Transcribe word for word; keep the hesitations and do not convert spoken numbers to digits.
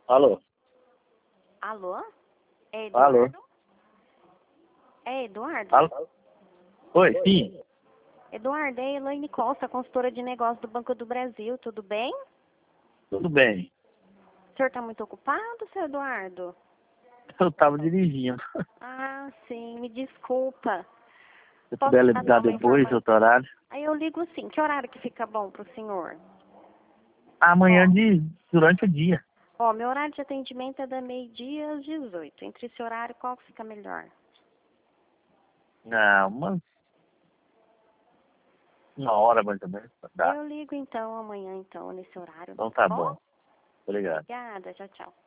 Alô? Alô? É Alô? Eduardo? É Eduardo? Alô? Oi, sim. Eduardo, é Elaine Costa, consultora de negócios do Banco do Brasil, tudo bem? Tudo bem. O senhor está muito ocupado, seu Eduardo? Eu tava dirigindo. Ah, sim, me desculpa. Se Posso puder passar ligar uma depois, informação? outro horário. Aí eu ligo sim. Que horário que fica bom para o senhor? Amanhã Ó, de, durante o dia. ó, meu horário de atendimento é da meio-dia às dezoito. Entre esse horário, qual que fica melhor? Ah, uma, uma hora mais ou menos. Tá. Eu ligo então amanhã, então, nesse horário, Então tá tá bom? bom. Obrigado. Obrigada, tchau, tchau.